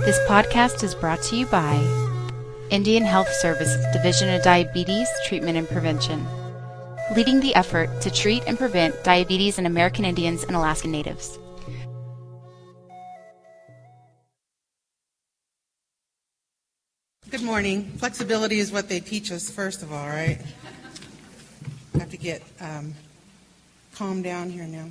This podcast is brought to you by Indian Health Service Division of Diabetes Treatment and Prevention, leading the effort to treat and prevent diabetes in American Indians and Alaskan Natives. Good morning. Flexibility is what they teach us, first of all, right? I have to get calmed down here now.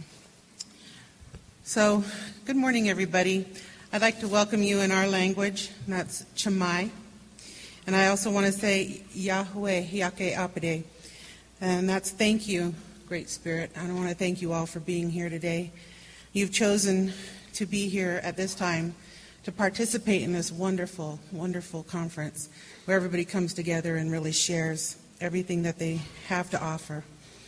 So, good morning, everybody. I'd like to welcome you in our language, and that's Chamai. And I also want to say Yahweh Yake Apede, and that's thank you, Great Spirit. I want to thank you all for being here today. You've chosen to be here at this time to participate in this wonderful, wonderful conference where everybody comes together and really shares everything that they have to offer.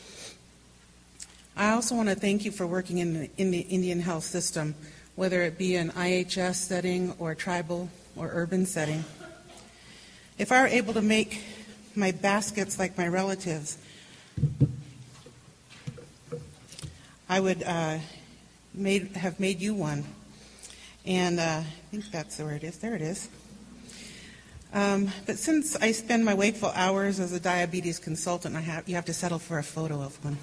I also want to thank you for working in the Indian health system, whether it be an IHS setting or tribal or urban setting. If I were able to make my baskets like my relatives, I would have made you one. And I think that's where it is. There it is. But since I spend my wakeful hours as a diabetes consultant, you have to settle for a photo of one.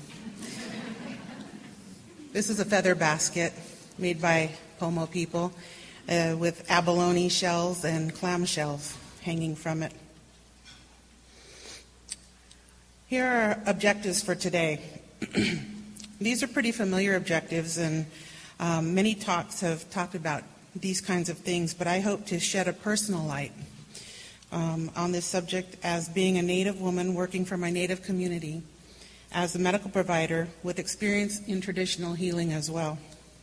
This is a feather basket made by Pomo people with abalone shells and clam shells hanging from it. Here are objectives for today. These are pretty familiar objectives, and many talks have talked about these kinds of things, but I hope to shed a personal light on this subject as being a Native woman working for my Native community, as a medical provider with experience in traditional healing as well.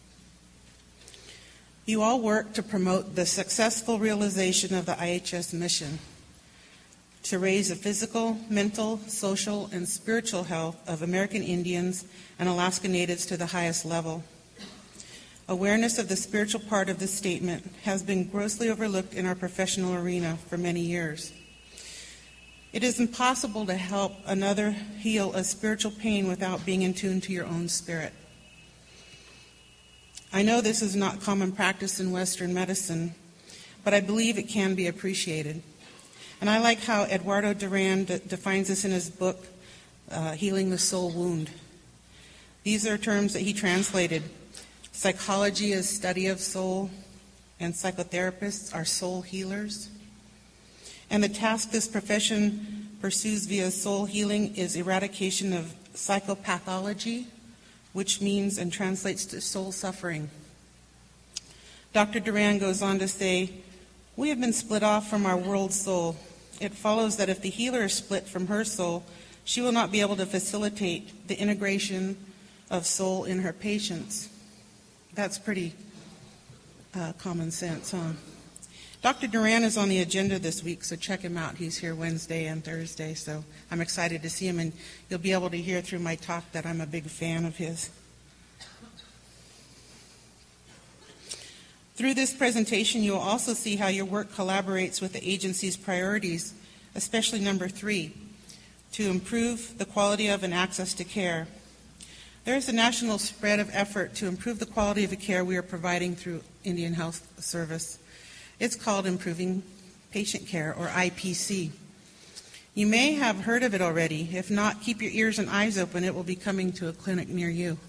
You all work to promote the successful realization of the IHS mission to raise the physical, mental, social, and spiritual health of American Indians and Alaska Natives to the highest level. Awareness of the spiritual part of this statement has been grossly overlooked in our professional arena for many years. It is impossible to help another heal a spiritual pain without being in tune to your own spirit. I know this is not common practice in Western medicine, but I believe it can be appreciated. And I like how Eduardo Duran defines this in his book, Healing the Soul Wound. These are terms that he translated. Psychology is study of soul, and psychotherapists are soul healers. And the task this profession pursues via soul healing is eradication of psychopathology, which means and translates to soul suffering. Dr. Duran goes on to say, we have been split off from our world soul. It follows that if the healer is split from her soul, she will not be able to facilitate the integration of soul in her patients. That's pretty common sense, huh? Dr. Duran is on the agenda this week, so check him out. He's here Wednesday and Thursday, so I'm excited to see him, and you'll be able to hear through my talk that I'm a big fan of his. Through this presentation, you'll also see how your work collaborates with the agency's priorities, especially number 3, to improve the quality of and access to care. There is a national spread of effort to improve the quality of the care we are providing through Indian Health Service. It's called Improving Patient Care, or IPC. You may have heard of it already. If not, keep your ears and eyes open. It will be coming to a clinic near you.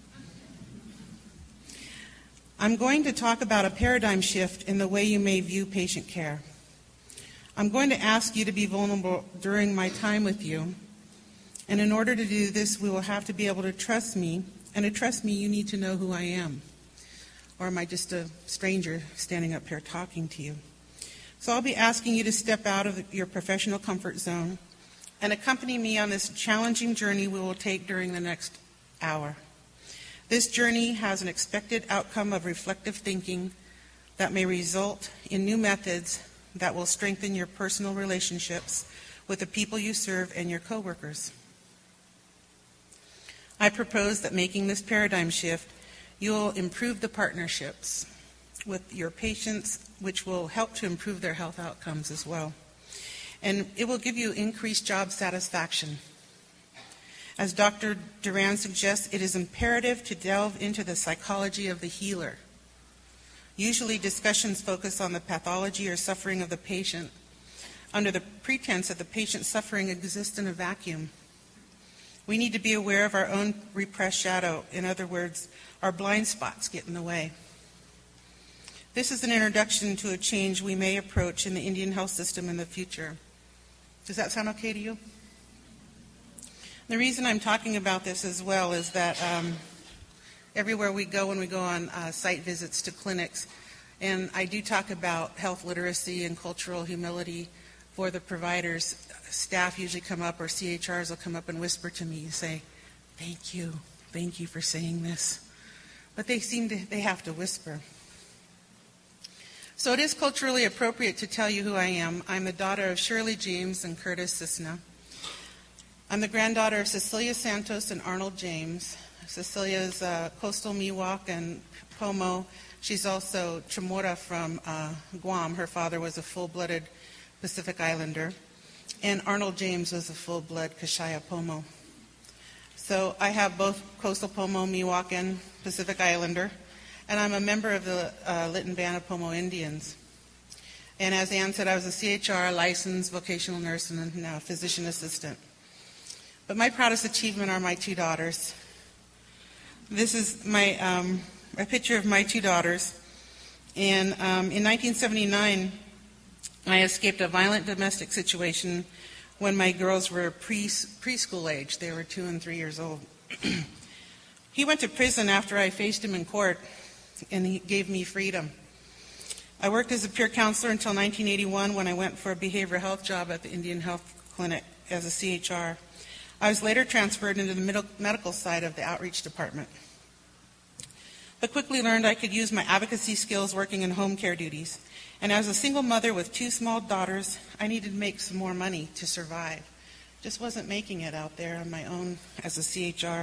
I'm going to talk about a paradigm shift in the way you may view patient care. I'm going to ask you to be vulnerable during my time with you. And in order to do this, we will have to be able to trust me. And to trust me, you need to know who I am. Or am I just a stranger standing up here talking to you? So I'll be asking you to step out of your professional comfort zone and accompany me on this challenging journey we will take during the next hour. This journey has an expected outcome of reflective thinking that may result in new methods that will strengthen your personal relationships with the people you serve and your coworkers. I propose that making this paradigm shift, you'll improve the partnerships with your patients, which will help to improve their health outcomes as well. And it will give you increased job satisfaction. As Dr. Duran suggests, it is imperative to delve into the psychology of the healer. Usually discussions focus on the pathology or suffering of the patient under the pretense that the patient's suffering exists in a vacuum. We need to be aware of our own repressed shadow. In other words, our blind spots get in the way. This is an introduction to a change we may approach in the Indian health system in the future. Does that sound okay to you? The reason I'm talking about this as well is that everywhere we go, when we go on site visits to clinics, and I do talk about health literacy and cultural humility for the providers, staff usually come up, or CHRs will come up and whisper to me and say, thank you for saying this. But they have to whisper. So it is culturally appropriate to tell you who I am. I'm the daughter of Shirley James and Curtis Cisna. I'm the granddaughter of Cecilia Santos and Arnold James. Cecilia's coastal Miwok and Pomo. She's also Chamorro from Guam. Her father was a full-blooded Pacific Islander. And Arnold James was a full-blood Kashaya Pomo. So I have both coastal Pomo, Miwok, and Pacific Islander. And I'm a member of the Lytton Band of Pomo Indians. And as Ann said, I was a CHR, licensed vocational nurse, and now a physician assistant. But my proudest achievement are my two daughters. This is a picture of my two daughters. And in 1979, I escaped a violent domestic situation when my girls were preschool age. They were 2 and 3 years old. He went to prison after I faced him in court, and he gave me freedom. I worked as a peer counselor until 1981 when I went for a behavioral health job at the Indian Health Clinic as a CHR. I was later transferred into the medical side of the outreach department, but quickly learned I could use my advocacy skills working in home care duties. And as a single mother with 2 small daughters, I needed to make some more money to survive. Just wasn't making it out there on my own as a CHR.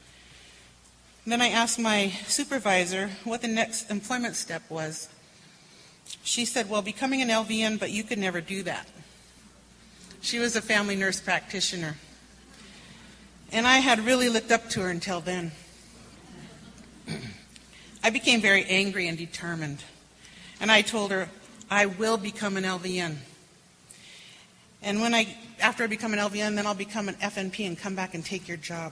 Then I asked my supervisor what the next employment step was. She said, well, becoming an LVN, but you could never do that. She was a family nurse practitioner. And I had really looked up to her until then. I became very angry and determined. And I told her, I will become an LVN. And after I become an LVN, then I'll become an FNP and come back and take your job.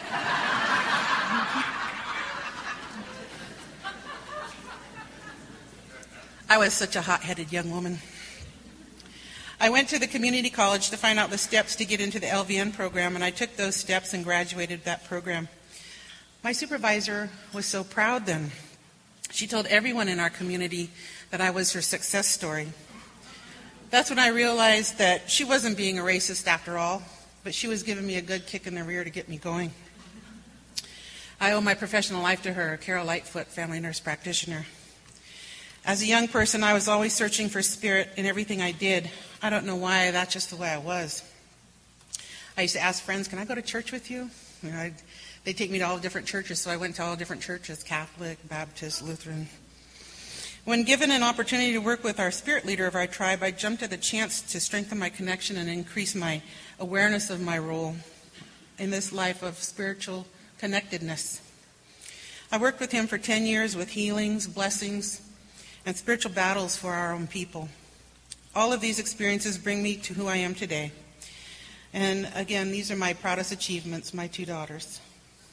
I was such a hot-headed young woman. I went to the community college to find out the steps to get into the LVN program, and I took those steps and graduated that program. My supervisor was so proud then. She told everyone in our community that I was her success story. That's when I realized that she wasn't being a racist after all, but she was giving me a good kick in the rear to get me going. I owe my professional life to her, Carol Lightfoot, family nurse practitioner. As a young person, I was always searching for spirit in everything I did. I don't know why, that's just the way I was. I used to ask friends, can I go to church with you? They'd take me to all different churches, so I went to all different churches, Catholic, Baptist, Lutheran. When given an opportunity to work with our spirit leader of our tribe, I jumped at the chance to strengthen my connection and increase my awareness of my role in this life of spiritual connectedness. I worked with him for 10 years with healings, blessings, and spiritual battles for our own people. All of these experiences bring me to who I am today. And again, these are my proudest achievements, my 2 daughters.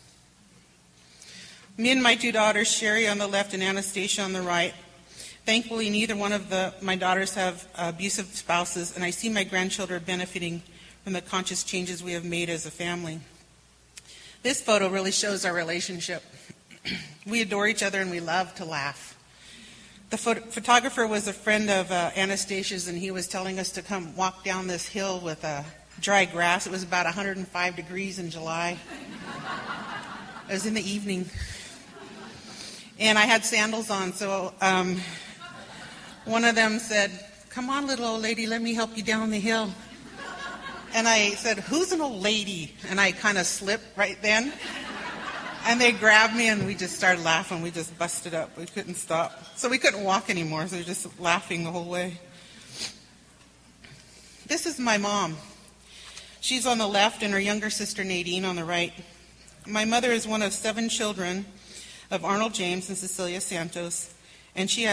Me and my 2 daughters, Sherry on the left and Anastasia on the right. Thankfully, neither one of my daughters have abusive spouses, and I see my grandchildren benefiting from the conscious changes we have made as a family. This photo really shows our relationship. We adore each other and we love to laugh. The photographer was a friend of Anastasia's, and he was telling us to come walk down this hill with dry grass. It was about 105 degrees in July. It was in the evening. And I had sandals on, so one of them said, come on, little old lady, let me help you down the hill. And I said, who's an old lady? And I kind of slipped right then. And they grabbed me, and we just started laughing. We just busted up. We couldn't stop. So we couldn't walk anymore, so we were just laughing the whole way. This is my mom. She's on the left, and her younger sister, Nadine, on the right. My mother is one of 7 children of Arnold James and Cecilia Santos, And she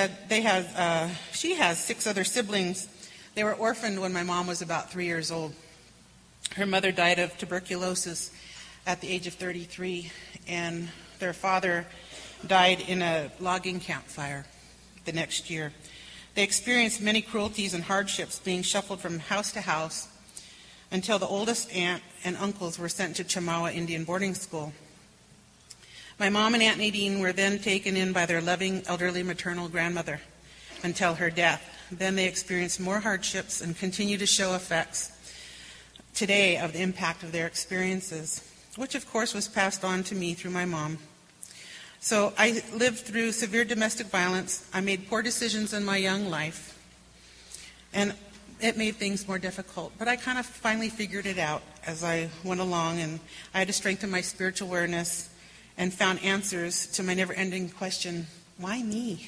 has 6 other siblings. They were orphaned when my mom was about 3 years old. Her mother died of tuberculosis at the age of 33, and their father died in a logging camp fire the next year. They experienced many cruelties and hardships, being shuffled from house to house until the oldest aunt and uncles were sent to Chamawa Indian boarding school. My mom and Aunt Nadine were then taken in by their loving elderly maternal grandmother until her death. Then they experienced more hardships and continue to show effects today of the impact of their experiences, which of course was passed on to me through my mom. So I lived through severe domestic violence. I made poor decisions in my young life, and it made things more difficult. But I kind of finally figured it out as I went along, and I had to strengthen my spiritual awareness and found answers to my never-ending question, why me?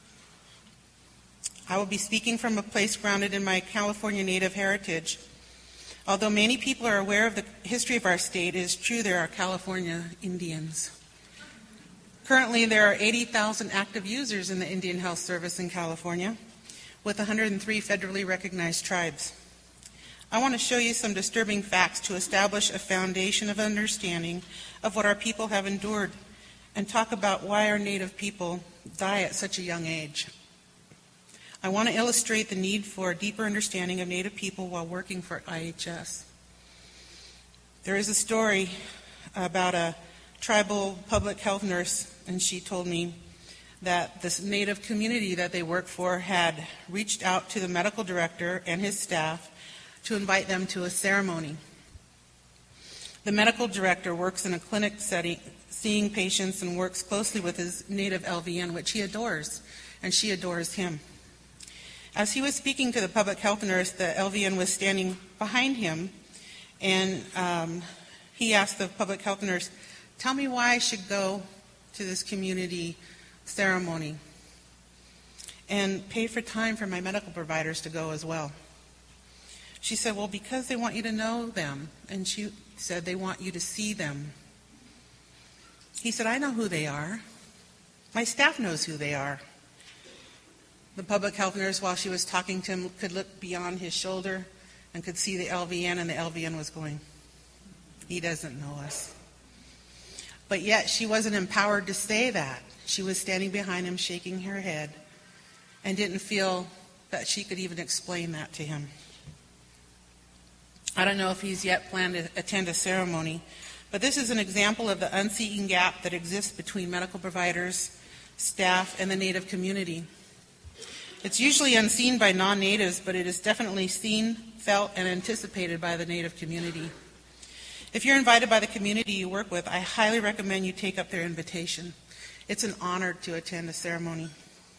I will be speaking from a place grounded in my California Native heritage. Although many people are aware of the history of our state, it is true there are California Indians. Currently, there are 80,000 active users in the Indian Health Service in California, with 103 federally recognized tribes. I want to show you some disturbing facts to establish a foundation of understanding of what our people have endured and talk about why our Native people die at such a young age. I want to illustrate the need for a deeper understanding of Native people while working for IHS. There is a story about a tribal public health nurse, and she told me that this Native community that they work for had reached out to the medical director and his staff to invite them to a ceremony. The medical director works in a clinic setting, seeing patients, and works closely with his Native LVN, which he adores, and she adores him. As he was speaking to the public health nurse, the LVN was standing behind him, and he asked the public health nurse, "Tell me why I should go to this community ceremony and pay for time for my medical providers to go as well." She said, "Well, because they want you to know them." And she said, "They want you to see them." He said, "I know who they are. My staff knows who they are." The public health nurse, while she was talking to him, could look beyond his shoulder and could see the LVN, and the LVN was going, "He doesn't know us." But yet she wasn't empowered to say that. She was standing behind him, shaking her head, and didn't feel that she could even explain that to him. I don't know if he's yet planned to attend a ceremony, but this is an example of the unseen gap that exists between medical providers, staff, and the Native community. It's usually unseen by non-Natives, but it is definitely seen, felt, and anticipated by the Native community. If you're invited by the community you work with, I highly recommend you take up their invitation. It's an honor to attend a ceremony.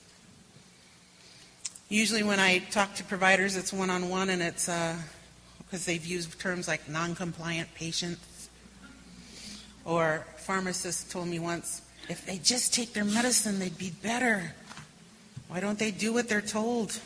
Usually when I talk to providers, it's one-on-one, and it's because they've used terms like non-compliant patients. Or pharmacists told me once, if they just take their medicine, they'd be better. Why don't they do what they're told?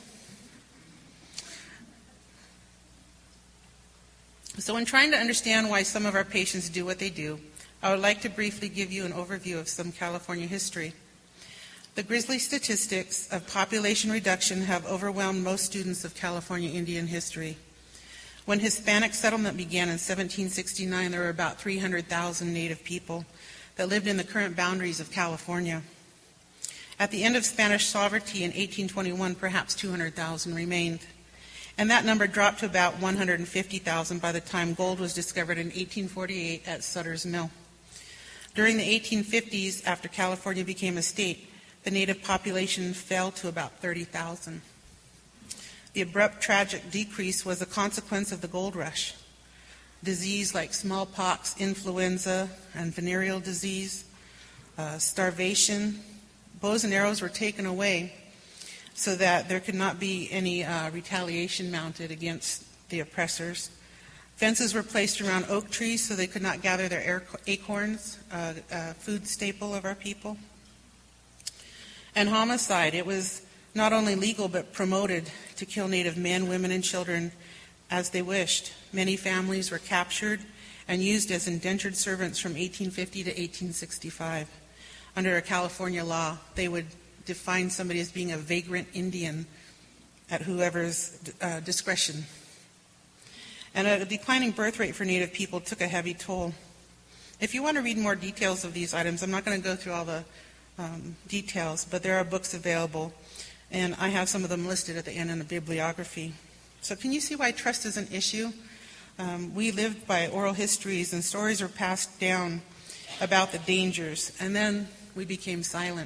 So in trying to understand why some of our patients do what they do, I would like to briefly give you an overview of some California history. The grisly statistics of population reduction have overwhelmed most students of California Indian history. When Hispanic settlement began in 1769, there were about 300,000 Native people that lived in the current boundaries of California. At the end of Spanish sovereignty in 1821, perhaps 200,000 remained. And that number dropped to about 150,000 by the time gold was discovered in 1848 at Sutter's Mill. During the 1850s, after California became a state, the Native population fell to about 30,000. The abrupt, tragic decrease was a consequence of the gold rush. Disease like smallpox, influenza, and venereal disease, starvation, bows and arrows were taken away so that there could not be any retaliation mounted against the oppressors. Fences were placed around oak trees so they could not gather their acorns, a food staple of our people. And homicide, it was not only legal but promoted to kill Native men, women, and children as they wished. Many families were captured and used as indentured servants from 1850 to 1865. Under a California law, they would define somebody as being a vagrant Indian at whoever's discretion. And a declining birth rate for Native people took a heavy toll. If you want to read more details of these items, I'm not going to go through all the details, but there are books available, and I have some of them listed at the end in the bibliography. So can you see why trust is an issue? We lived by oral histories, and stories were passed down about the dangers, and then we became silent.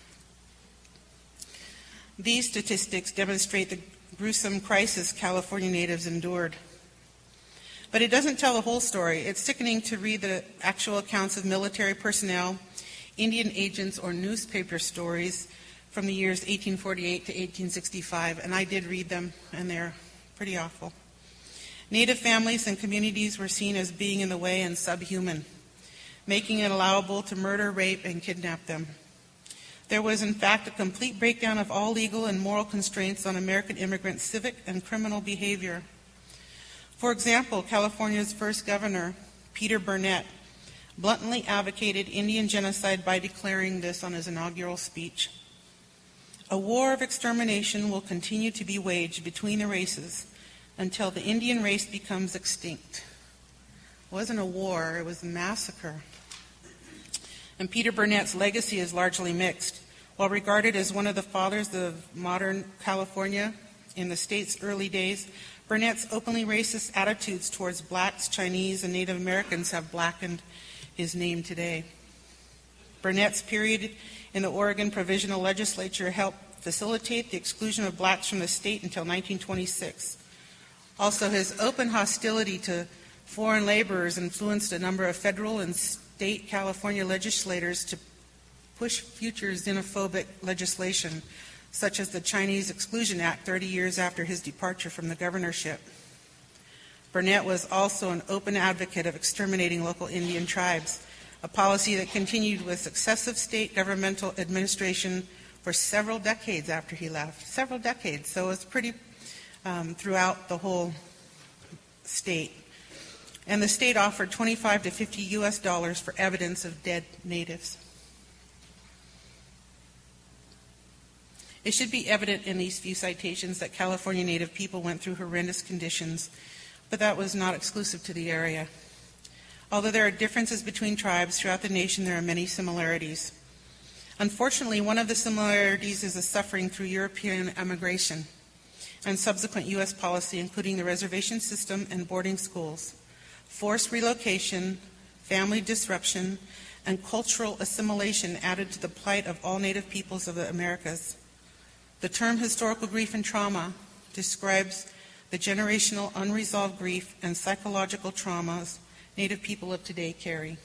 These statistics demonstrate the gruesome crisis California natives endured. But it doesn't tell the whole story. It's sickening to read the actual accounts of military personnel, Indian agents, or newspaper stories from the years 1848 to 1865, and I did read them, and they're pretty awful. Native families and communities were seen as being in the way and subhuman, making it allowable to murder, rape, and kidnap them. There was, in fact, a complete breakdown of all legal and moral constraints on American immigrant civic and criminal behavior. For example, California's first governor, Peter Burnett, bluntly advocated Indian genocide by declaring this on his inaugural speech. A war of extermination will continue to be waged between the races until the Indian race becomes extinct. It wasn't a war, it was a massacre. And Peter Burnett's legacy is largely mixed. While regarded as one of the fathers of modern California in the state's early days, Burnett's openly racist attitudes towards blacks, Chinese, and Native Americans have blackened his name today. Burnett's period in the Oregon Provisional Legislature helped facilitate the exclusion of blacks from the state until 1926. Also, his open hostility to foreign laborers influenced a number of federal and state California legislators to push future xenophobic legislation, such as the Chinese Exclusion Act 30 years after his departure from the governorship. Burnett was also an open advocate of exterminating local Indian tribes, a policy that continued with successive state governmental administration for several decades after he left. Several decades, so it was pretty throughout the whole state. And the state offered $25 to $50 US for evidence of dead natives. It should be evident in these few citations that California Native people went through horrendous conditions, but that was not exclusive to the area. Although there are differences between tribes throughout the nation, there are many similarities. Unfortunately, one of the similarities is the suffering through European immigration and subsequent U.S. policy, including the reservation system and boarding schools, forced relocation, family disruption, and cultural assimilation added to the plight of all Native peoples of the Americas. The term historical grief and trauma describes the generational unresolved grief and psychological traumas Native people of today carry.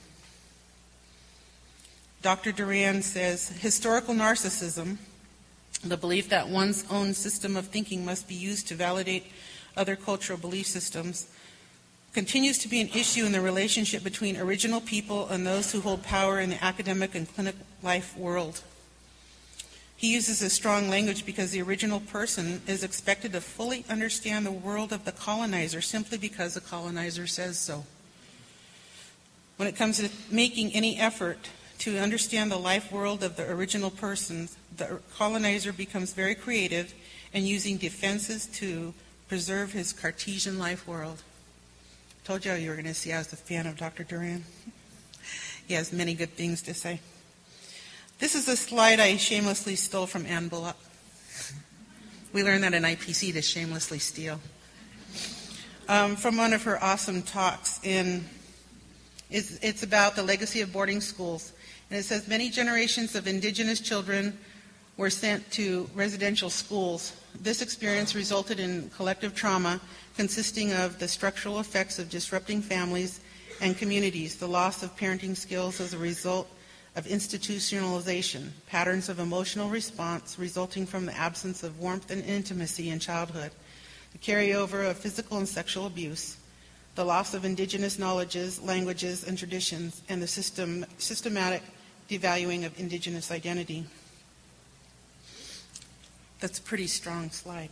Dr. Duran says, historical narcissism, the belief that one's own system of thinking must be used to validate other cultural belief systems, continues to be an issue in the relationship between original people and those who hold power in the academic and clinical life world. He uses a strong language because the original person is expected to fully understand the world of the colonizer simply because the colonizer says so. When it comes to making any effort to understand the life world of the original person, the colonizer becomes very creative in using defenses to preserve his Cartesian life world. Told you were going to see I was a fan of Dr. Duran. He has many good things to say. This is a slide I shamelessly stole from Ann Bullock. We learned that in IPC to shamelessly steal. From one of her awesome talks. It's about the legacy of boarding schools. And it says, many generations of indigenous children were sent to residential schools. This experience resulted in collective trauma consisting of the structural effects of disrupting families and communities, the loss of parenting skills as a result of institutionalization, patterns of emotional response resulting from the absence of warmth and intimacy in childhood, the carryover of physical and sexual abuse, the loss of indigenous knowledges, languages, and traditions, and the systematic devaluing of indigenous identity. That's a pretty strong slide.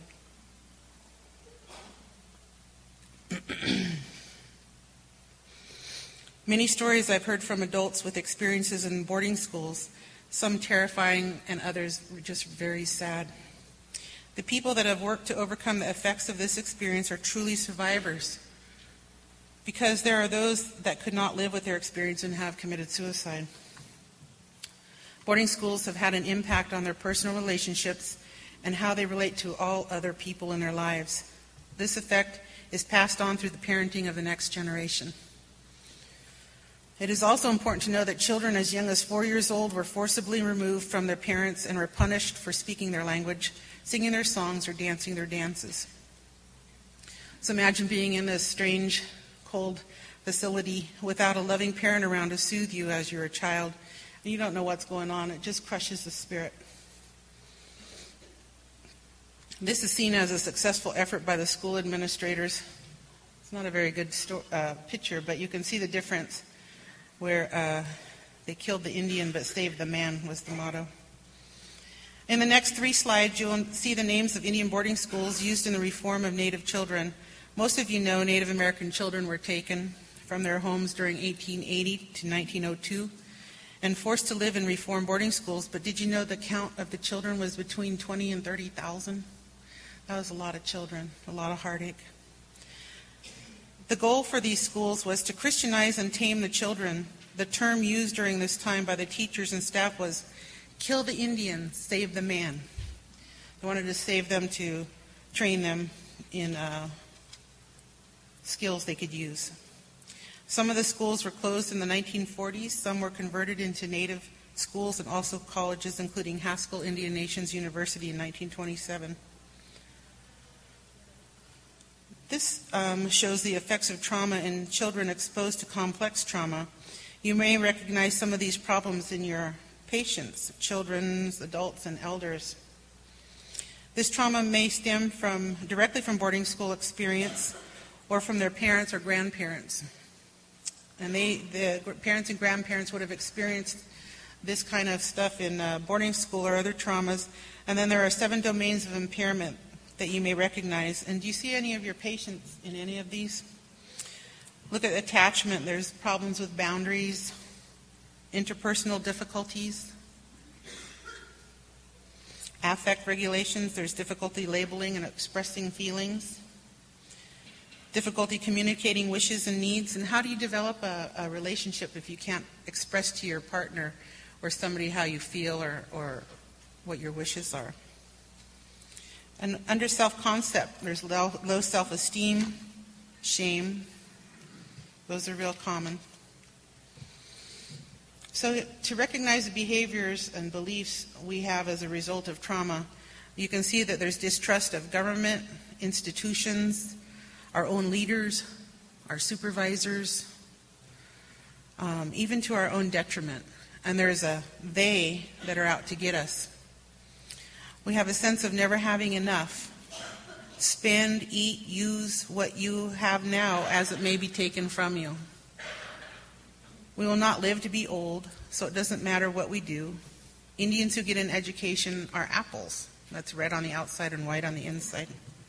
Many stories I've heard from adults with experiences in boarding schools some terrifying and others just very sad. The people that have worked to overcome the effects of this experience are truly survivors, because there are those that could not live with their experience and have committed suicide. Boarding schools have had an impact on their personal relationships and how they relate to all other people in their lives. This effect is passed on through the parenting of the next generation. It is also important to know that children as young as 4 years old were forcibly removed from their parents and were punished for speaking their language, singing their songs, or dancing their dances. So imagine being in this strange, cold facility without a loving parent around to soothe you as you're a child, and you don't know what's going on. It just crushes the spirit. This is seen as a successful effort by the school administrators. It's not a very good picture, but you can see the difference where they killed the Indian but saved the man was the motto. In the next 3 slides, you'll see the names of Indian boarding schools used in the reform of Native children. Most of you know Native American children were taken from their homes during 1880 to 1902 and forced to live in reform boarding schools, but did you know the count of the children was between 20 and 30,000? That was a lot of children, a lot of heartache. The goal for these schools was to Christianize and tame the children. The term used during this time by the teachers and staff was, kill the Indian, save the man. They wanted to save them to train them in skills they could use. Some of the schools were closed in the 1940s. Some were converted into Native schools and also colleges, including Haskell Indian Nations University in 1927. This shows the effects of trauma in children exposed to complex trauma. You may recognize some of these problems in your patients, children, adults, and elders. This trauma may stem directly from boarding school experience or from their parents or grandparents. And the parents and grandparents would have experienced this kind of stuff in boarding school or other traumas. And then there are 7 domains of impairment that you may recognize. And do you see any of your patients in any of these? Look at attachment. There's problems with boundaries, interpersonal difficulties, affect regulations. There's difficulty labeling and expressing feelings, difficulty communicating wishes and needs. And how do you develop a relationship if you can't express to your partner or somebody how you feel or what your wishes are? And under self-concept, there's low self-esteem, shame. Those are real common. So to recognize the behaviors and beliefs we have as a result of trauma, you can see that there's distrust of government, institutions, our own leaders, our supervisors, even to our own detriment. And there's a they that are out to get us. We have a sense of never having enough. Spend, eat, use what you have now as it may be taken from you. We will not live to be old, so it doesn't matter what we do. Indians who get an education are apples. That's red on the outside and white on the inside.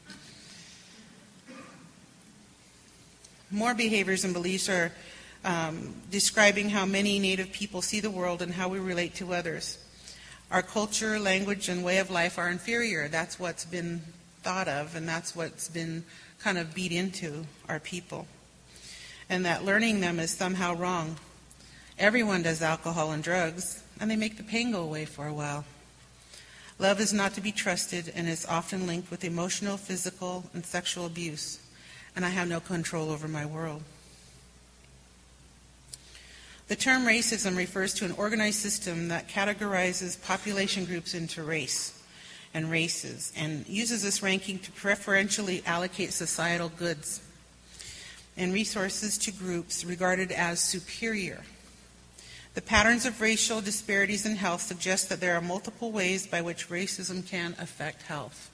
More behaviors and beliefs are describing how many Native people see the world and how we relate to others. Our culture, language, and way of life are inferior. That's what's been thought of, and that's what's been kind of beat into our people. And that learning them is somehow wrong. Everyone does alcohol and drugs, and they make the pain go away for a while. Love is not to be trusted and is often linked with emotional, physical, and sexual abuse. And I have no control over my world. The term racism refers to an organized system that categorizes population groups into race and races and uses this ranking to preferentially allocate societal goods and resources to groups regarded as superior. The patterns of racial disparities in health suggest that there are multiple ways by which racism can affect health.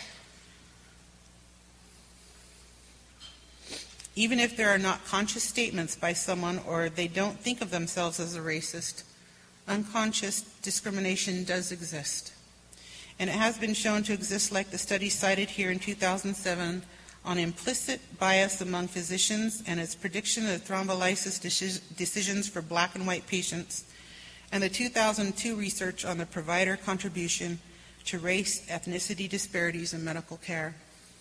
Even if there are not conscious statements by someone or they don't think of themselves as a racist, unconscious discrimination does exist. And it has been shown to exist, like the study cited here in 2007 on implicit bias among physicians and its prediction of thrombolysis decisions for black and white patients and the 2002 research on the provider contribution to race ethnicity disparities in medical care.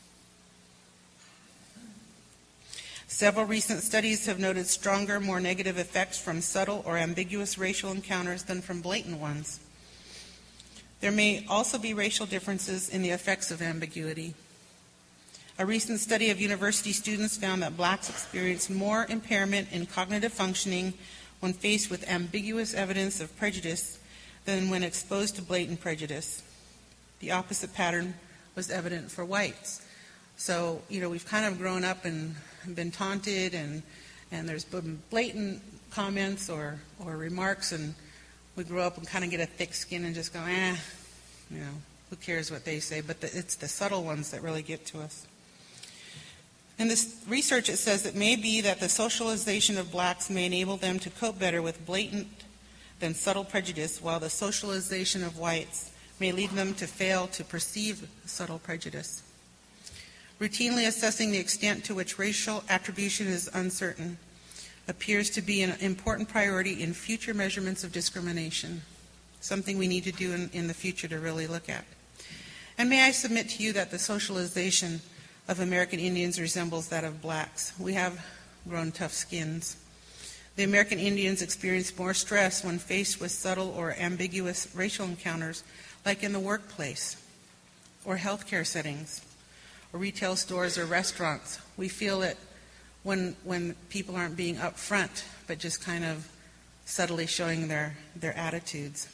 Several recent studies have noted stronger, more negative effects from subtle or ambiguous racial encounters than from blatant ones. There may also be racial differences in the effects of ambiguity. A recent study of university students found that blacks experience more impairment in cognitive functioning when faced with ambiguous evidence of prejudice than when exposed to blatant prejudice. The opposite pattern was evident for whites. So, we've kind of grown up and been taunted, and there's been blatant comments or remarks, and we grow up and kind of get a thick skin and just go, who cares what they say? But it's the subtle ones that really get to us. In this research, it says it may be that the socialization of blacks may enable them to cope better with blatant than subtle prejudice, while the socialization of whites may lead them to fail to perceive subtle prejudice. Routinely assessing the extent to which racial attribution is uncertain appears to be an important priority in future measurements of discrimination, something we need to do in the future to really look at. And may I submit to you that the socialization of American Indians resembles that of blacks. We have grown tough skins. The American Indians experience more stress when faced with subtle or ambiguous racial encounters, like in the workplace or healthcare settings or retail stores or restaurants. We feel it when people aren't being upfront, but just kind of subtly showing their attitudes.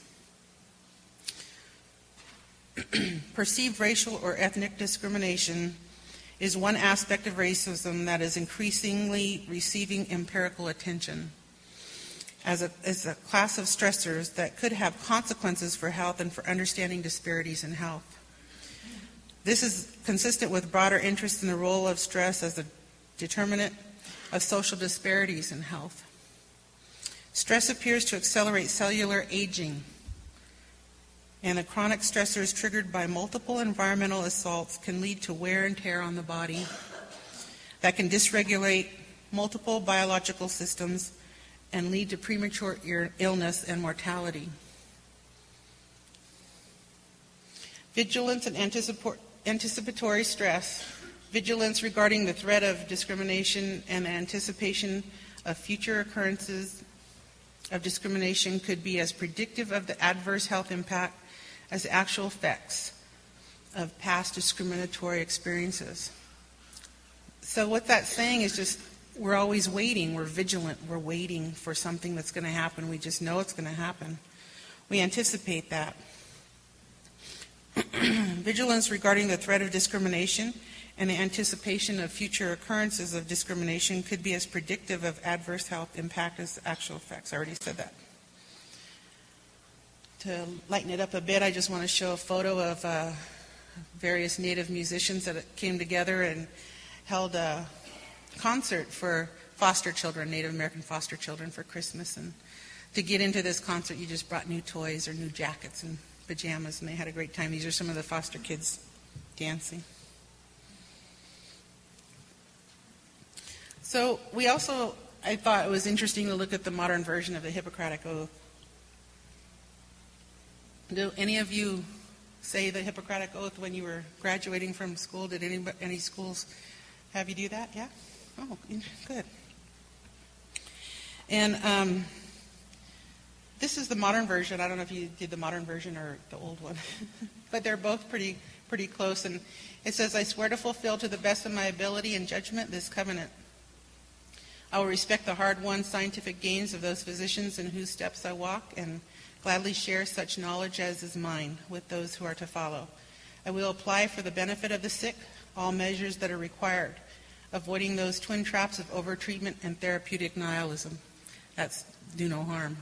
Perceived racial or ethnic discrimination is one aspect of racism that is increasingly receiving empirical attention as a class of stressors that could have consequences for health and for understanding disparities in health. This is consistent with broader interest in the role of stress as a determinant of social disparities in health. Stress appears to accelerate cellular aging, and the chronic stressors triggered by multiple environmental assaults can lead to wear and tear on the body that can dysregulate multiple biological systems and lead to premature illness and mortality. Vigilance and anticipatory stress, vigilance regarding the threat of discrimination and anticipation of future occurrences of discrimination could be as predictive of the adverse health impact as the actual effects of past discriminatory experiences. So what that's saying is just we're always waiting, we're vigilant, we're waiting for something that's going to happen. We just know it's going to happen. We anticipate that. Vigilance regarding the threat of discrimination and the anticipation of future occurrences of discrimination could be as predictive of adverse health impact as the actual effects. I already said that. To lighten it up a bit, I just want to show a photo of various Native musicians that came together and held a concert for foster children, Native American foster children, for Christmas. And to get into this concert, you just brought new toys or new jackets and pajamas, and they had a great time. These are some of the foster kids dancing. So I thought it was interesting to look at the modern version of the Hippocratic Oath. Do any of you say the Hippocratic Oath when you were graduating from school? Did any schools have you do that? Yeah? Oh, good. And this is the modern version. I don't know if you did the modern version or the old one, but they're both pretty close. And it says, "I swear to fulfill to the best of my ability and judgment this covenant. I will respect the hard-won scientific gains of those physicians in whose steps I walk, and gladly share such knowledge as is mine with those who are to follow. I will apply for the benefit of the sick all measures that are required, avoiding those twin traps of overtreatment and therapeutic nihilism." That's do no harm.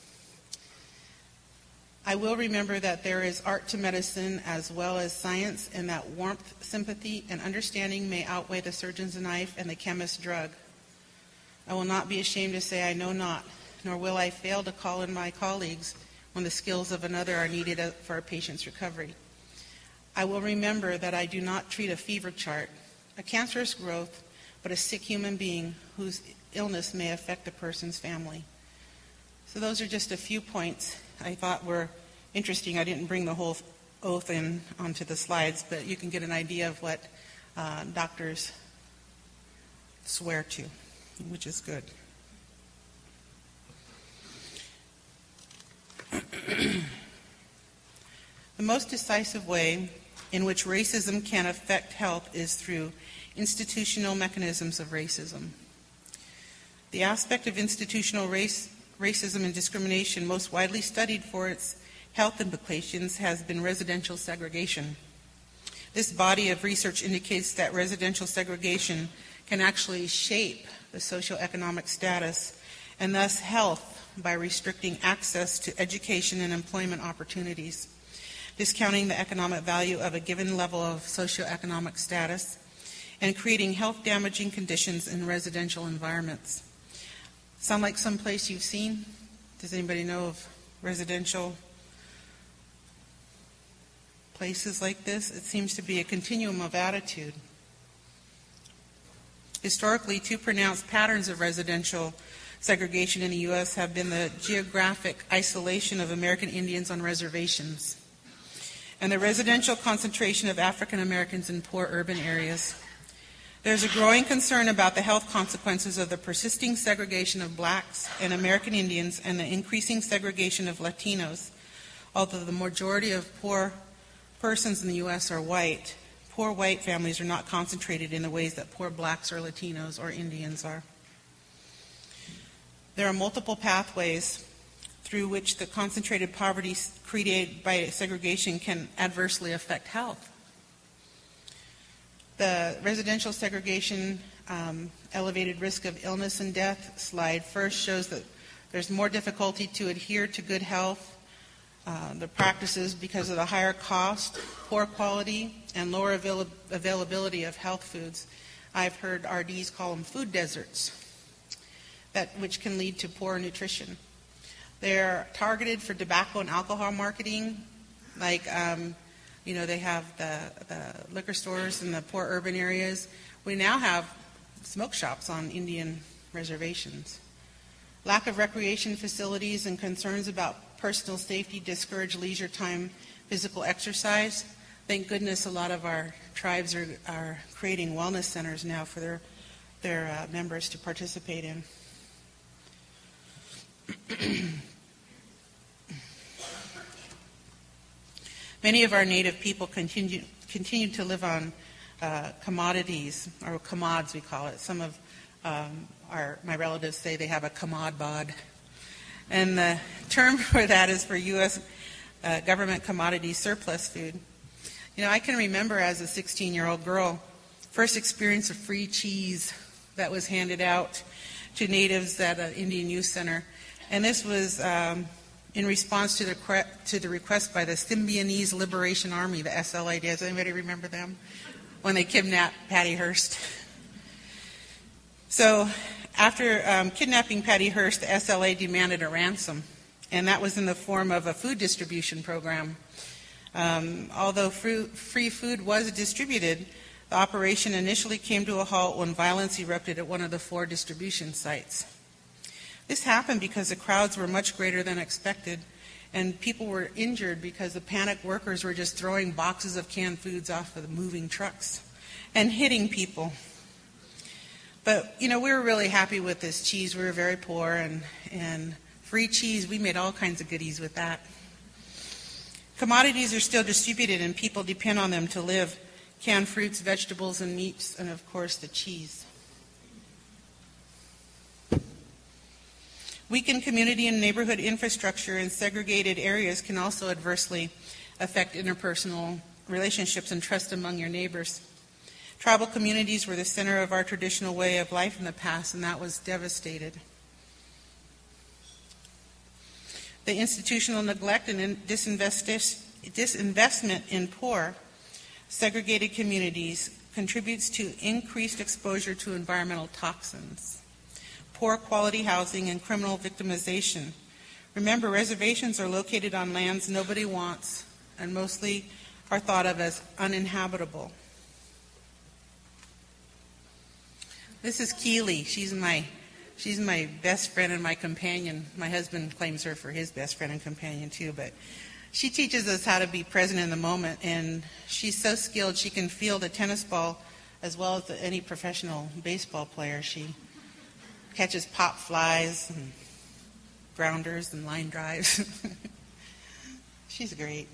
I will remember that there is art to medicine as well as science, and that warmth, sympathy, and understanding may outweigh the surgeon's knife and the chemist's drug. I will not be ashamed to say I know not, nor will I fail to call in my colleagues when the skills of another are needed for a patient's recovery. I will remember that I do not treat a fever chart, a cancerous growth, but a sick human being whose illness may affect the person's family. So those are just a few points I thought were interesting. I didn't bring the whole oath in onto the slides, but you can get an idea of what doctors swear to, which is good. The most decisive way in which racism can affect health is through institutional mechanisms of racism. The aspect of institutional racism and discrimination most widely studied for its health implications has been residential segregation. This body of research indicates that residential segregation can actually shape the socioeconomic status and thus health by restricting access to education and employment opportunities, discounting the economic value of a given level of socioeconomic status, and creating health-damaging conditions in residential environments. Sound like some place you've seen? Does anybody know of residential places like this? It seems to be a continuum of attitude. Historically, two pronounced patterns of residential segregation in the U.S. have been the geographic isolation of American Indians on reservations and the residential concentration of African Americans in poor urban areas. There's a growing concern about the health consequences of the persisting segregation of blacks and American Indians and the increasing segregation of Latinos. Although the majority of poor persons in the U.S. are white, poor white families are not concentrated in the ways that poor blacks or Latinos or Indians are. There are multiple pathways through which the concentrated poverty created by segregation can adversely affect health. The residential segregation elevated risk of illness and death slide first shows that there's more difficulty to adhere to good health, the practices because of the higher cost, poor quality, and lower availability of health foods. I've heard RDs call them food deserts, which can lead to poor nutrition. They're targeted for tobacco and alcohol marketing, like they have the liquor stores in the poor urban areas. We now have smoke shops on Indian reservations. Lack of recreation facilities and concerns about personal safety discourage leisure time physical exercise. Thank goodness a lot of our tribes are creating wellness centers now for their members to participate in. Many of our native people continue to live on commodities, or commods we call it. Some of my relatives say they have a commod bod. And the term for that is for U.S. Government commodity surplus food. I can remember as a 16-year-old girl, first experience of free cheese that was handed out to natives at an Indian Youth Center. And this was in response to the request by the Symbionese Liberation Army, the SLA. Does anybody remember them? When they kidnapped Patty Hearst. So after kidnapping Patty Hearst, the SLA demanded a ransom, and that was in the form of a food distribution program. Although free food was distributed, the operation initially came to a halt when violence erupted at one of the 4 distribution sites. This happened because the crowds were much greater than expected, and people were injured because the panicked workers were just throwing boxes of canned foods off of the moving trucks and hitting people. But, we were really happy with this cheese. We were very poor, and free cheese, we made all kinds of goodies with that. Commodities are still distributed, and people depend on them to live. Canned fruits, vegetables, and meats, and of course the cheese. Weakened community and neighborhood infrastructure in segregated areas can also adversely affect interpersonal relationships and trust among your neighbors. Tribal communities were the center of our traditional way of life in the past, and that was devastated. The institutional neglect and disinvestment in poor, segregated communities contributes to increased exposure to environmental toxins, poor quality housing, and criminal victimization. Remember, reservations are located on lands nobody wants and mostly are thought of as uninhabitable. This is Keely. She's my She's my best friend and my companion. My husband claims her for his best friend and companion too, but she teaches us how to be present in the moment, and she's so skilled she can field a tennis ball as well as any professional baseball player. She catches pop flies and grounders and line drives. She's great.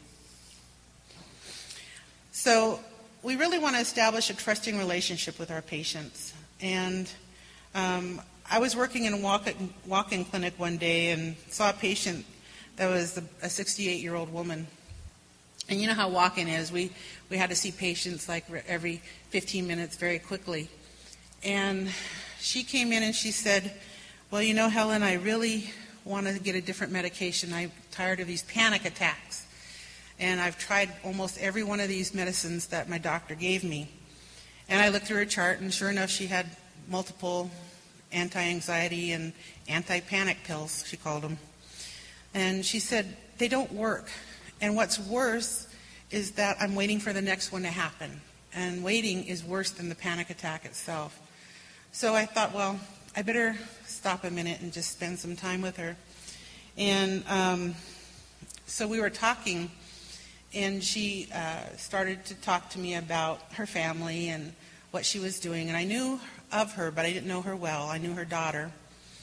So we really want to establish a trusting relationship with our patients. And I was working in a walk-in clinic one day and saw a patient that was a 68-year-old woman. And you know how walk-in is. We had to see patients like every 15 minutes very quickly. And she came in and she said, well, you know, Helen, I really want to get a different medication. I'm tired of these panic attacks. And I've tried almost every one of these medicines that my doctor gave me. And I looked through her chart, and sure enough, she had multiple anti-anxiety and anti-panic pills, she called them. And she said, they don't work. And what's worse is that I'm waiting for the next one to happen. And waiting is worse than the panic attack itself. So I thought, well, I better stop a minute and just spend some time with her. And so we were talking, and she started to talk to me about her family and what she was doing. And I knew of her, but I didn't know her well. I knew her daughter.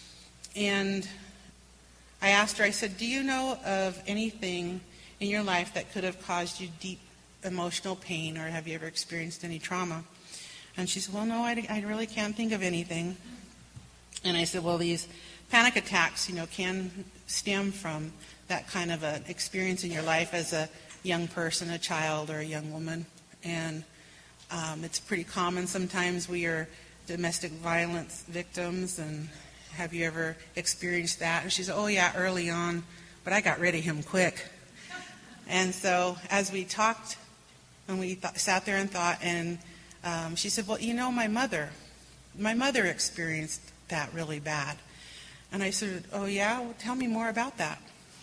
And I asked her, I said, do you know of anything in your life that could have caused you deep emotional pain, or have you ever experienced any trauma? And she said, well, no, I really can't think of anything. And I said, well, these panic attacks, can stem from that kind of an experience in your life as a young person, a child, or a young woman. And it's pretty common. Sometimes we are domestic violence victims, and have you ever experienced that? And she said, oh, yeah, early on, but I got rid of him quick. And so as we talked, and we sat there and thought, and she said, well, my mother experienced that really bad. And I said, oh, yeah? Well, tell me more about that.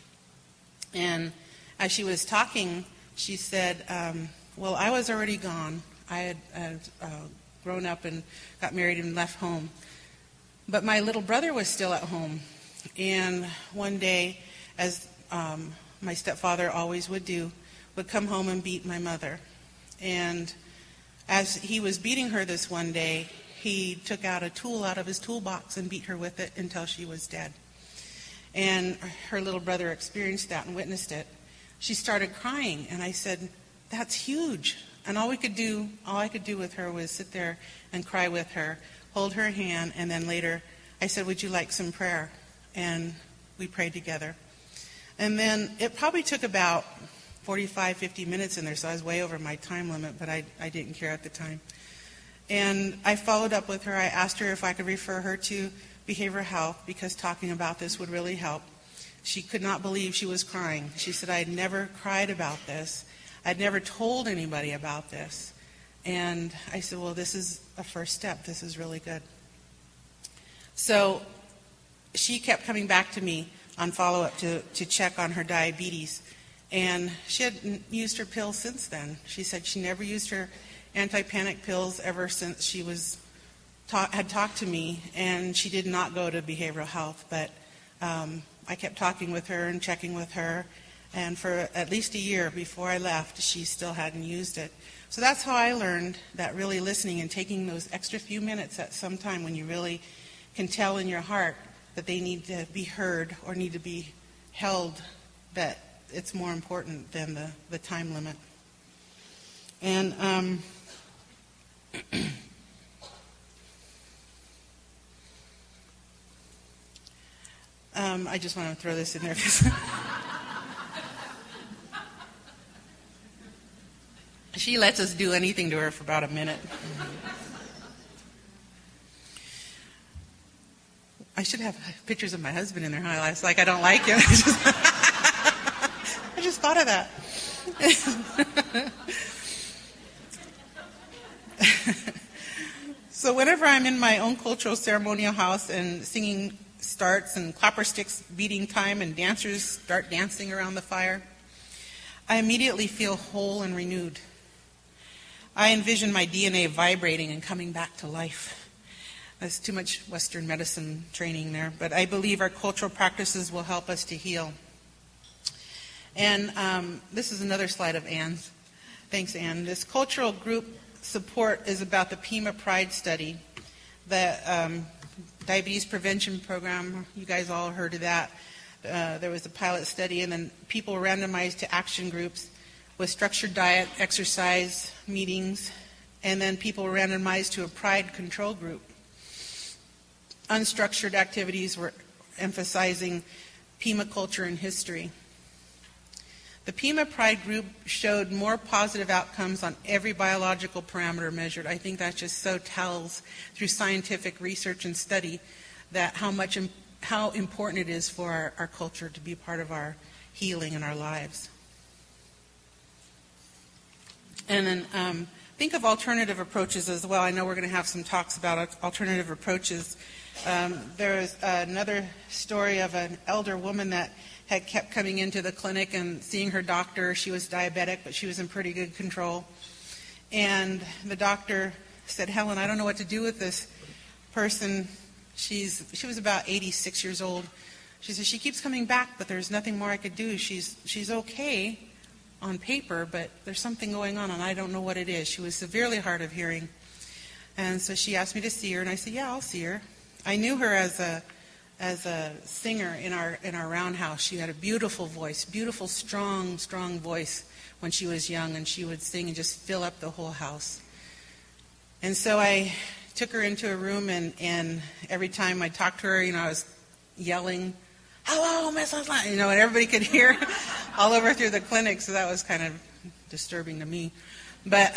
And as she was talking, she said, well, I was already gone. I had grown up and got married and left home. But my little brother was still at home. And one day, as my stepfather always would do, would come home and beat my mother. And as he was beating her this one day, he took out a tool out of his toolbox and beat her with it until she was dead. And her little brother experienced that and witnessed it. She started crying, and I said, that's huge. And all I could do with her was sit there and cry with her, hold her hand, and then later I said, would you like some prayer? And we prayed together. And then it probably took about 45, 50 minutes in there, so I was way over my time limit, but I didn't care at the time. And I followed up with her. I asked her if I could refer her to behavioral health because talking about this would really help. She could not believe she was crying. She said, I had never cried about this. I'd never told anybody about this. And I said, well, this is a first step. This is really good. So she kept coming back to me on follow-up to check on her diabetes. And she hadn't used her pills since then. She said she never used her anti-panic pills ever since she had talked to me, and she did not go to behavioral health. But I kept talking with her and checking with her, and for at least a year before I left, she still hadn't used it. So that's how I learned that really listening and taking those extra few minutes at some time when you really can tell in your heart that they need to be heard or need to be held, that it's more important than the time limit. And I just want to throw this in there because she lets us do anything to her for about a minute. I should have pictures of my husband in their highlights, like I don't like him. I just thought of that. So whenever I'm in my own cultural ceremonial house and singing starts and clapper sticks beating time and dancers start dancing around the fire, I immediately feel whole and renewed. I envision my DNA vibrating and coming back to life. That's too much Western medicine training there. But I believe our cultural practices will help us to heal. And this is another slide of Anne's. Thanks, Anne. This cultural group support is about the Pima Pride study, the diabetes prevention program. You guys all heard of that. There was a pilot study, and then people were randomized to action groups with structured diet, exercise, meetings, and then people were randomized to a Pride control group. Unstructured activities were emphasizing Pima culture and history. The Pima Pride group showed more positive outcomes on every biological parameter measured. I think that just so tells through scientific research and study that how important it is for our culture to be part of our healing in our lives. And then think of alternative approaches as well. I know we're going to have some talks about alternative approaches. There's another story of an elder woman that had kept coming into the clinic and seeing her doctor. She was diabetic, but she was in pretty good control. And the doctor said, "Helen, I don't know what to do with this person. She was about 86 years old. She said, she keeps coming back, but there's nothing more I could do. She's okay on paper, but there's something going on, and I don't know what it is." She was severely hard of hearing. And so she asked me to see her, and I said, "Yeah, I'll see her." I knew her as a singer in our roundhouse. She had a beautiful voice, beautiful, strong voice when she was young, and she would sing and just fill up the whole house. And so I took her into a room, and every time I talked to her, I was yelling, "Hello, Miss Aslan," and everybody could hear all over through the clinic, so that was kind of disturbing to me. But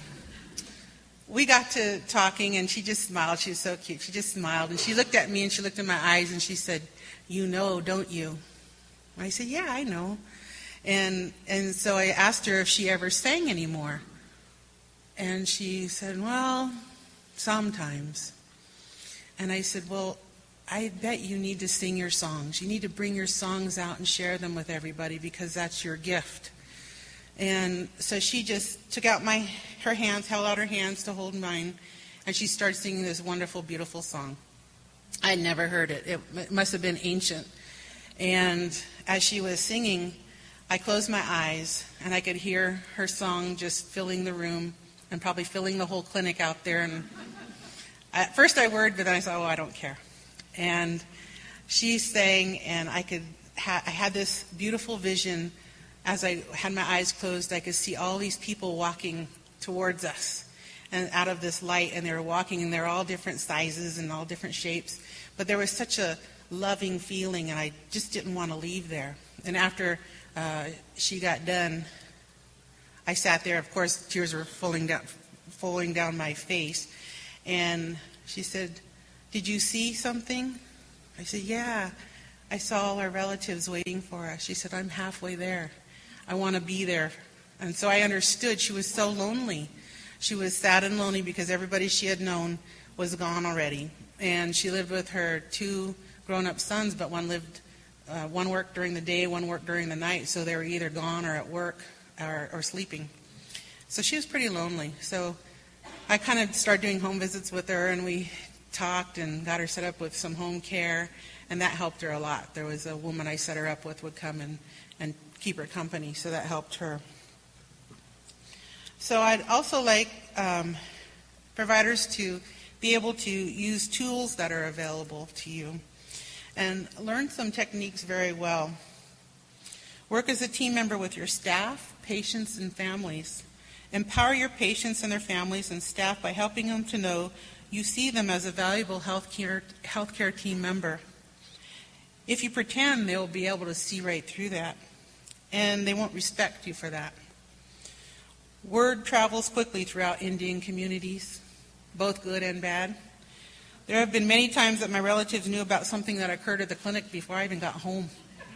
we got to talking, and she just smiled. She was so cute. She just smiled, and she looked at me, and she looked in my eyes, and she said, "You know, don't you?" I said, "Yeah, I know." And so I asked her if she ever sang anymore. And she said, "Well, sometimes." And I said, "Well, I bet you need to sing your songs. You need to bring your songs out and share them with everybody, because that's your gift." And so she just took out her hands, held out her hands to hold mine, and she started singing this wonderful, beautiful song. I had never heard it. It must have been ancient. And as she was singing, I closed my eyes, and I could hear her song just filling the room and probably filling the whole clinic out there. And at first I worried, but then I thought, "Oh, I don't care." And she sang, and I had this beautiful vision. As I had my eyes closed, I could see all these people walking towards us and out of this light, and they were walking, and they're all different sizes and all different shapes. But there was such a loving feeling, and I just didn't want to leave there. And after she got done, I sat there. Of course, tears were falling down my face. And she said, "Did you see something?" I said, "Yeah, I saw all our relatives waiting for us." She said, "I'm halfway there. I want to be there." And so I understood. She was so lonely. She was sad and lonely because everybody she had known was gone already. And she lived with her 2 grown-up sons, but one worked during the day, one worked during the night, so they were either gone or at work or sleeping. So she was pretty lonely. So I kind of started doing home visits with her, and we talked and got her set up with some home care, and that helped her a lot. There was a woman I set her up with would come and keep her company, so that helped her. So I'd also like providers to be able to use tools that are available to you and learn some techniques very well. Work as a team member with your staff, patients, and families. Empower your patients and their families and staff by helping them to know you see them as a valuable healthcare team member. If you pretend, they'll be able to see right through that, and they won't respect you for that. Word travels quickly throughout Indian communities, both good and bad. There have been many times that my relatives knew about something that occurred at the clinic before I even got home.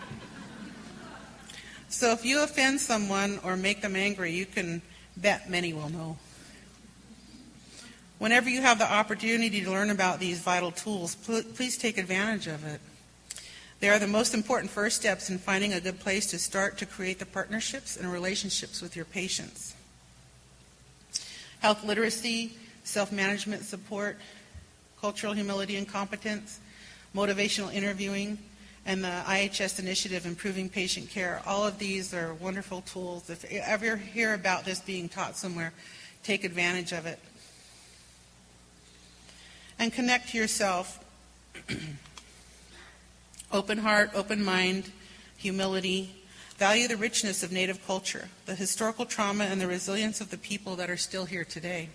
So if you offend someone or make them angry, you can bet many will know. Whenever you have the opportunity to learn about these vital tools, please take advantage of it. They are the most important first steps in finding a good place to start to create the partnerships and relationships with your patients. Health literacy, self-management support, cultural humility and competence, motivational interviewing, and the IHS initiative, Improving Patient Care. All of these are wonderful tools. If you ever hear about this being taught somewhere, take advantage of it. And connect to yourself. Open heart, open mind, humility. Value the richness of Native culture, the historical trauma, and the resilience of the people that are still here today.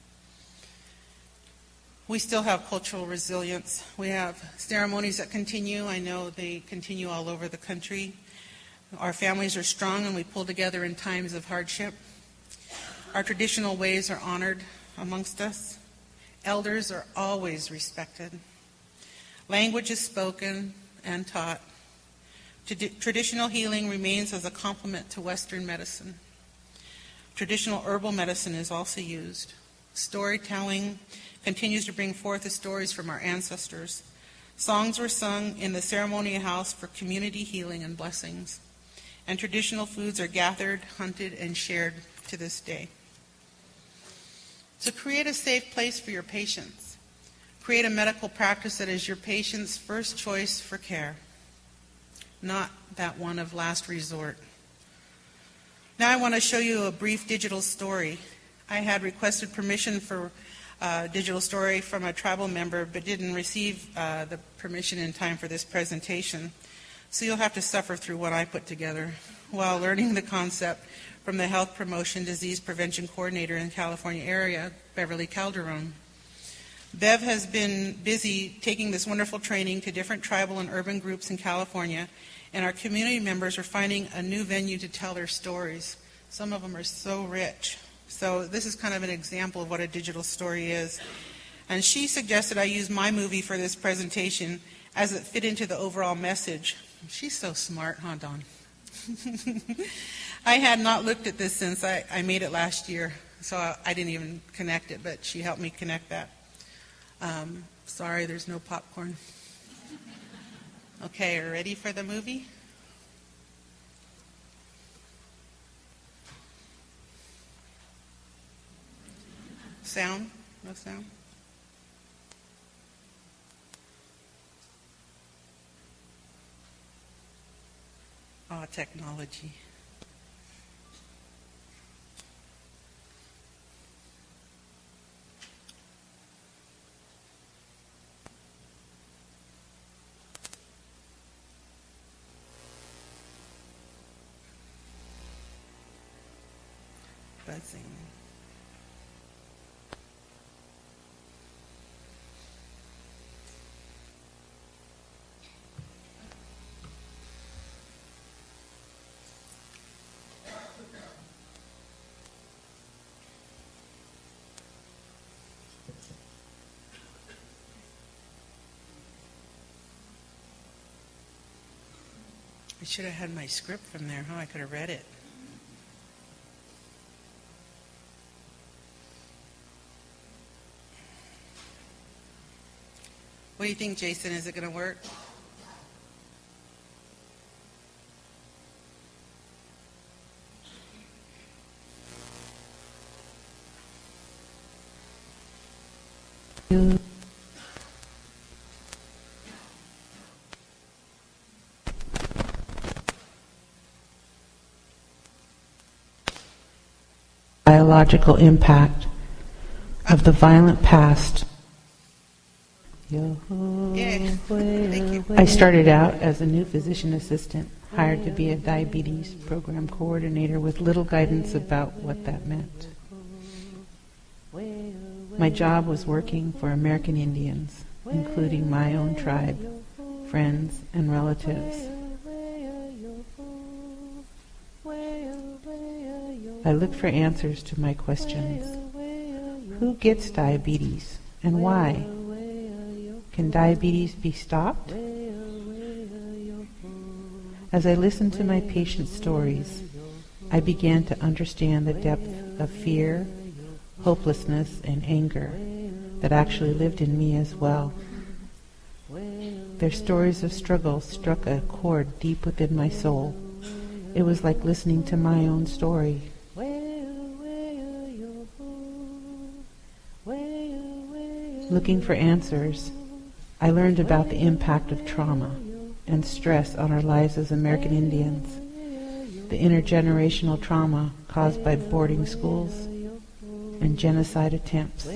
We still have cultural resilience. We have ceremonies that continue. I know they continue all over the country. Our families are strong and we pull together in times of hardship. Our traditional ways are honored amongst us. Elders are always respected. Language is spoken and taught. Traditional healing remains as a complement to Western medicine. Traditional herbal medicine is also used. Storytelling continues to bring forth the stories from our ancestors. Songs were sung in the ceremonial house for community healing and blessings. And traditional foods are gathered, hunted, and shared to this day. So create a safe place for your patients. Create a medical practice that is your patient's first choice for care, not that one of last resort. Now I want to show you a brief digital story. I had requested permission for a digital story from a tribal member, but didn't receive the permission in time for this presentation. So you'll have to suffer through what I put together while learning the concept from the Health Promotion Disease Prevention Coordinator in California area, Beverly Calderon. Bev has been busy taking this wonderful training to different tribal and urban groups in California, and our community members are finding a new venue to tell their stories. Some of them are so rich. So this is kind of an example of what a digital story is. And she suggested I use my movie for this presentation as it fit into the overall message. She's so smart, huh, Dawn? I had not looked at this since I made it last year, so I didn't even connect it, but she helped me connect that. Sorry, there's no popcorn. Okay, are you ready for the movie? Sound? No sound? Oh, technology. Buzzing. I should have had my script from there, huh? I could have read it. What do you think, Jason? Is it going to work? Biological impact of the violent past. Yeah. Thank you. I started out as a new physician assistant, hired to be a diabetes program coordinator with little guidance about what that meant. My job was working for American Indians, including my own tribe, friends, and relatives. I looked for answers to my questions. Who gets diabetes and why? Can diabetes be stopped? As I listened to my patients' stories, I began to understand the depth of fear, hopelessness, and anger that actually lived in me as well. Their stories of struggle struck a chord deep within my soul. It was like listening to my own story. Looking for answers, I learned about the impact of trauma and stress on our lives as American Indians, the intergenerational trauma caused by boarding schools and genocide attempts.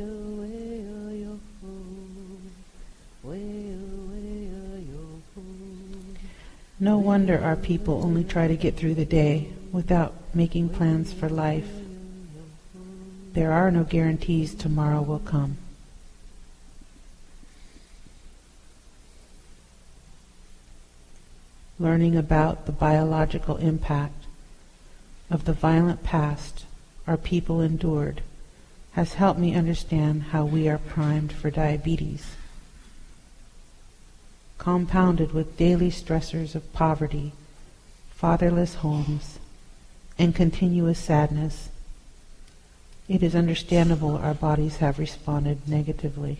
No wonder our people only try to get through the day without making plans for life. There are no guarantees tomorrow will come. Learning about the biological impact of the violent past our people endured has helped me understand how we are primed for diabetes. Compounded with daily stressors of poverty, fatherless homes, and continuous sadness, it is understandable our bodies have responded negatively.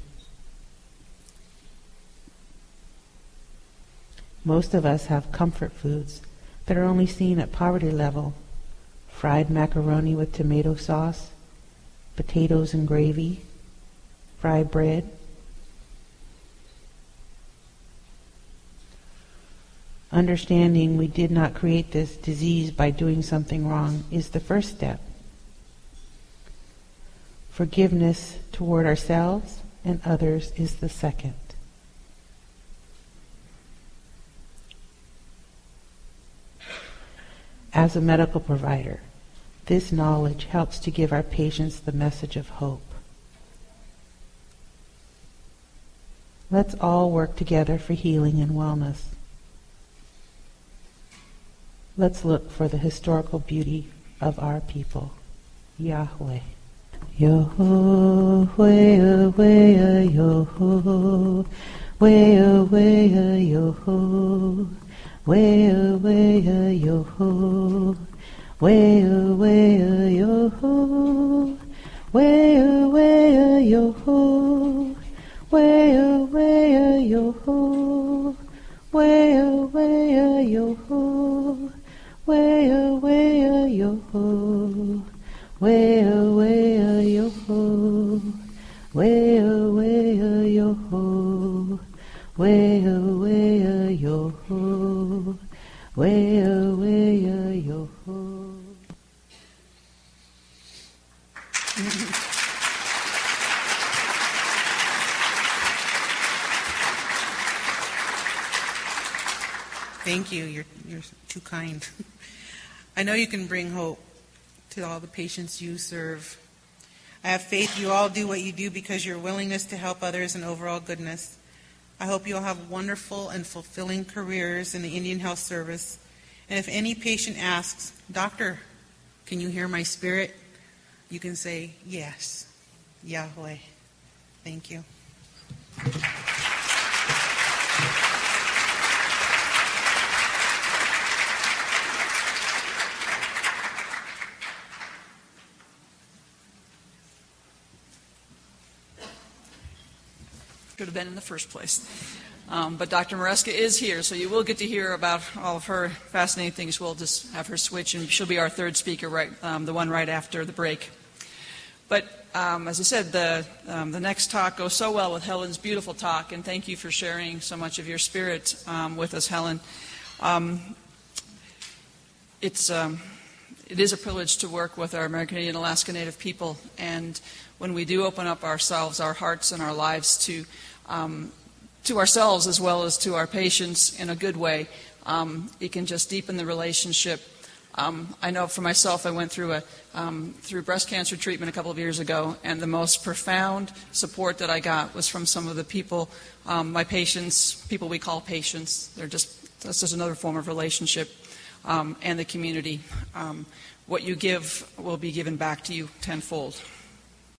Most of us have comfort foods that are only seen at poverty level: fried macaroni with tomato sauce, potatoes and gravy, fried bread. Understanding we did not create this disease by doing something wrong is the first step. Forgiveness toward ourselves and others is the second. As a medical provider, this knowledge helps to give our patients the message of hope. Let's all work together for healing and wellness. Let's look for the historical beauty of our people. Yahweh. Yo-ho, way, yo-ho, way, yo-ho, way, yo-ho, way, yo-ho, way, yo-ho, way, yo-ho, way, yo-ho, way, yo-ho, way, yo-ho, way, yo-ho, way, yo-ho, way, yo-ho. Thank you. You're too kind. I know you can bring hope to all the patients you serve. I have faith you all do what you do because your willingness to help others and overall goodness. I hope you all have wonderful and fulfilling careers in the Indian Health Service. And if any patient asks, "Doctor, can you hear my spirit?" you can say, "Yes, Yahweh." Thank you. Should have been in the first place. But Dr. Maresca is here, so you will get to hear about all of her fascinating things. We'll just have her switch, and she'll be our third speaker, the one right after the break. But as I said, the next talk goes so well with Helen's beautiful talk, and thank you for sharing so much of your spirit with us, Helen. It is a privilege to work with our American Indian Alaska Native people, and when we do open up ourselves, our hearts and our lives to ourselves as well as to our patients in a good way, it can just deepen the relationship. I know for myself, I went through breast cancer treatment a couple of years ago, and the most profound support that I got was from some of the people, my patients, people we call patients. That's just another form of relationship, and the community. What you give will be given back to you tenfold.